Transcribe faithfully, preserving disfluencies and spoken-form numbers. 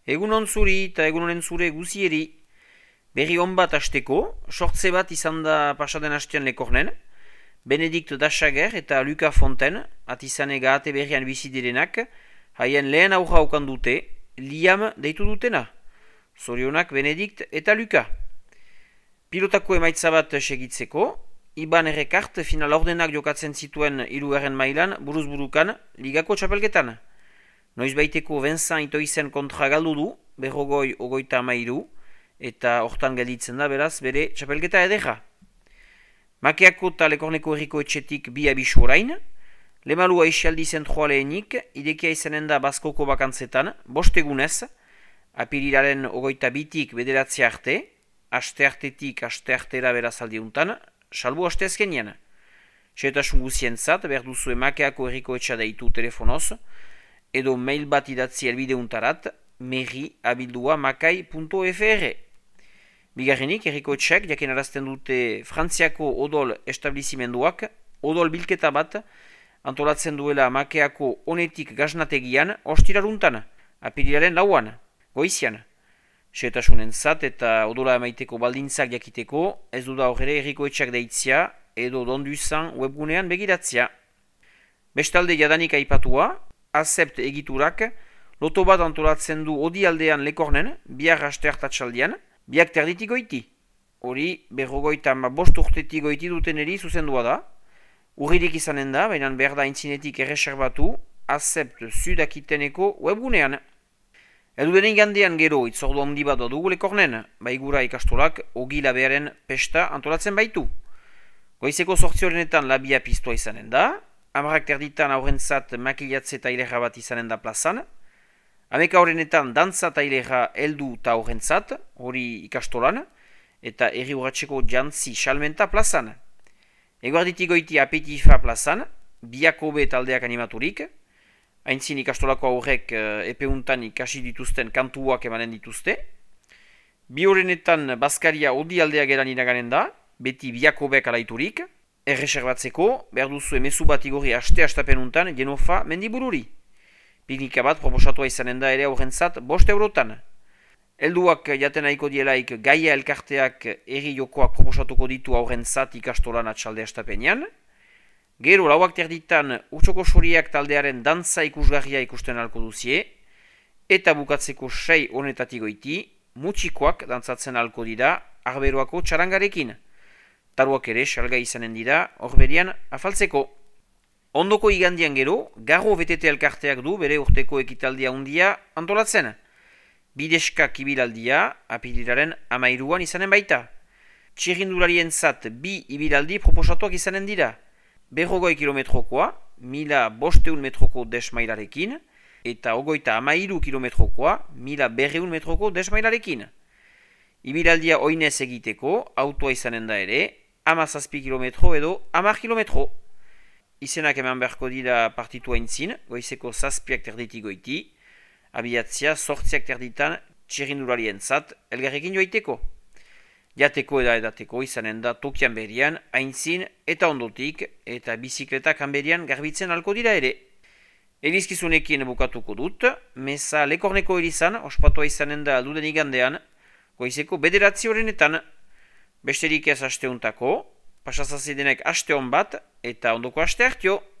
Egun on zuri eta egun honen zure guzieri. Berri on bat hasteko, sortze bat izan da pasaden hastean lekornen. Benedikt Dasager eta Luka Fonten, atizane gahate berrian bizi direnak, haien lehen aurra haukan dute, Liam deitu dutena. Zorionak Benedikt eta Luka. Pilotako emaitza bat segitzeko, Iban Errekart final ordenak jokatzen zituen hirugarren mailan buruz-burukan ligako txapelketan. Noizbaiteko Vincent Itoizen kontra galdu du, berrogoi ogoita amairu, eta hortan gelditzen da beraz bere txapelketa edera. Makeako eta Lekorneko herriko etxetik bi abisu orain, Lemalua isialdi zentroa lehenik, idekia izanen da Baskoko bakantzetan, bost egunez, apirilaren ogoita bitik bederatzea arte, aste artetik aste artera beraz aldiuntan, salbu aste azkenian. Xetasun guzien zat, behar duzu Makeako herriko etxa deitu telefonoz, edo mail bat idatzi elbideuntarat, meri abildua makai punto f r. Bigarrenik, herriko etxeak jakin arazten dute Frantziako odol establizimenduak, odol bilketa bat, antolatzen duela Makeako onetik gaznategian, ostiraruntan, apirilaren lauan, goizian. Xetasunen zat eta odola emaiteko baldintzak jakiteko, ez du da horre herriko etxeak deitzia, edo donduzan webgunean begiratzia. Bestalde jadanik aipatua, Azept egiturak, loto bat antolatzen du odialdean lekornen, biar haste hartatxaldian, biak terditik goiti. Hori, berrogoita ama bost urtetik goiti duten eri zuzendua da. Urririk izanen da, baina behar da intzinetik erreserbatu, Azept Sudakiteneko webgunean. Edu denen gandean gero, itzordu handi bat dugu lekornen, baigura ikastolak ogi labearen pesta antolatzen baitu. Goizeko sortzi horrenetan labia piztua izanen da, Amarak terditan aurrentzat makilatze tailerra bat izanen da plazan. Ameka horrenetan dantza tailerra heldu eta aurrentzat, hori ikastolan, eta erri urratxeko jantzi salmenta plazan. Eguarditik goiti apetifa plazan, biakobe taldeak animaturik. Haintzin ikastolako aurrek epeuntan ikasi dituzten kantuak emanen dituzte. Bi horrenetan Baskaria odi aldea geran iraganen da, beti biakobeak alaiturik. Erreserbatzeko, behar duzu emezu bat igorri aste astapenuntan Genofa mendibururi. Piknika bat proposatua izanen da ere aurrentzat bost eurotan. Helduak jaten nahiko dielaik Gaia elkarteak erri jokoak proposatuko ditu aurrentzat ikastolan atxalde astapenean. Gero lauak terditan Urtsoko Soriak taldearen dantza ikusgarria ikusten alko duzie. Eta bukatzeko sei honetatik goiti, mutxikoak dantzatzen alko dira Arberoako txarangarekin. Taruak ere salga izanen dira, horberian afaltzeko. Ondoko igandian gero, Garro B T T elkarteak du bere urteko ekitaldia handia antolatzen. Bideskak ibilaldia, apirilaren amairuan izanen baita. Txirrindularien zat bi ibilaldi proposatuak izanen dira. Berrogoi kilometrokoa, mila bosteun metroko desmailarekin, eta ogoita amairu kilometrokoa, mila berreun metroko desmailarekin. Ibilaldia oinez egiteko, autoa izanen da ere, amazazpi kilometro edo amar kilometro. Izenak eman beharko dira partitu haintzin, goizeko zazpiak terditik goiti, abiatzia sortziak terditan txirrindularien zat elgarrekin joaiteko. Jateko eda edateko izanen da tokian berian, haintzin eta ondotik, eta bizikletak hanberian garbitzen alko dira ere. Elizkizunekin bukatuko dut, meza Lekorneko erizan, ospatua izanen da alduden igandean, goizeko bederatzi horrenetan. Besterik ez asteuntako, pasazazidenek aste hon bat, eta ondoko aste hartio.